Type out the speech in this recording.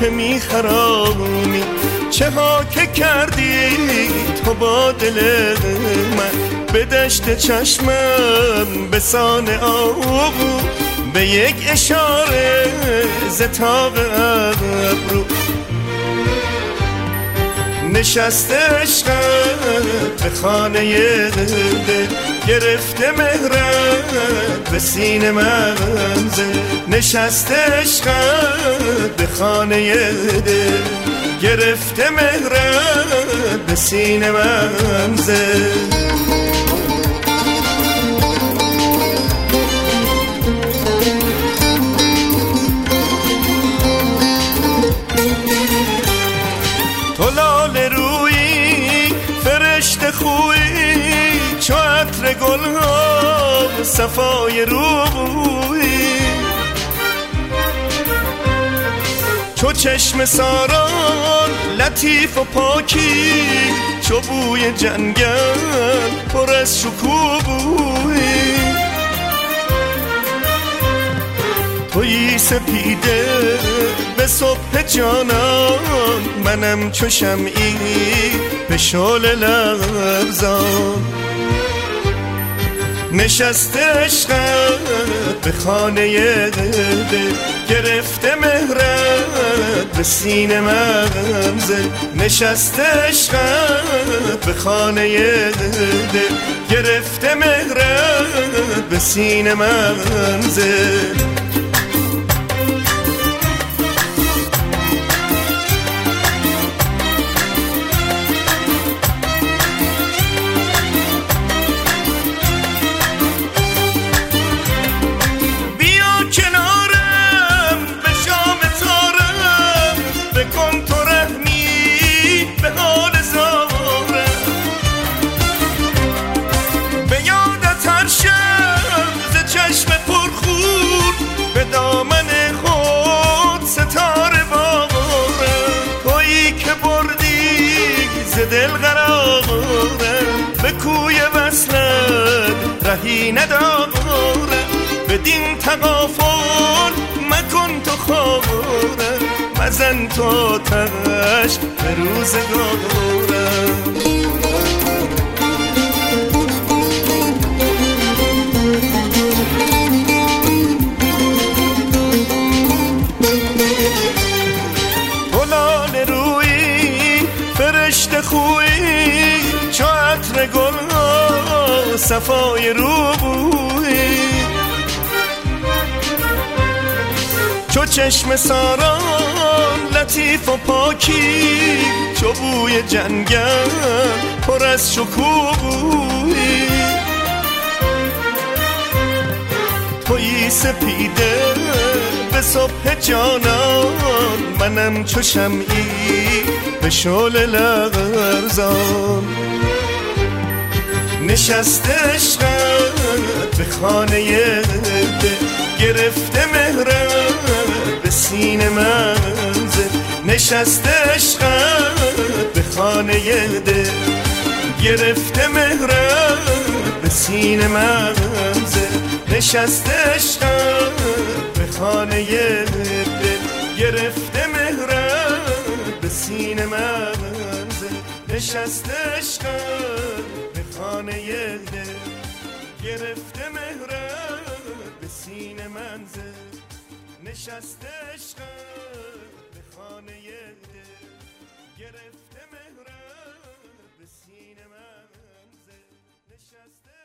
که میخرانی، چه ها که کردی تو با دل من. به دشت چشمم به سان آغو، به یک اشاره ز تاب ابرو. نشسته عشقت به خانه دل، گرفته مهرت به سینه منزل. نشسته عشقت به خانه دل، گرفته مهرت به سینه منزل. تو لاله رویی فرشته خویی، چو عطر گلها صفای رویی. چو چشم ساران لطیف و پاکی، چو بوی جنگل پر از شکوبویی. تویی سپیده به صبح جانان، منم چو شمعی به شعله لرزان. نشسته عشقت به خانه دل، گرفته مهرت به سینه منزل. نشسته عشقت به خانه دل، گرفته مهرت به سینه منزل. دل قرارم به کوی وصلت رهی ندارم. بدین تغافل مکن تو خارم، مزن تو تش به روزگارم. تو لاله رویی فرشته خویی، چو عطر گلها صفای رویی. چو چشم ساران لطیف و پاکی، چو بوی جنگل پر از شکوبویی. تویی سپیده به صبح جانان، منم چو شمعی به شعله لرزان. نشسته عشقت به خانه دل، گرفته مهرت به سینه منزل. نشسته عشقت به خانه دل، گرفته مهرت به سینه منزل. نشسته عشقت به خانه دل، گرفته مهرت به سینه منزل. نشسته عشقت به خانه دل، گرفته مهرت به سینه منزل. نشسته عشقت به خانه دل، گرفته مهرت به سینه منزل. نشسته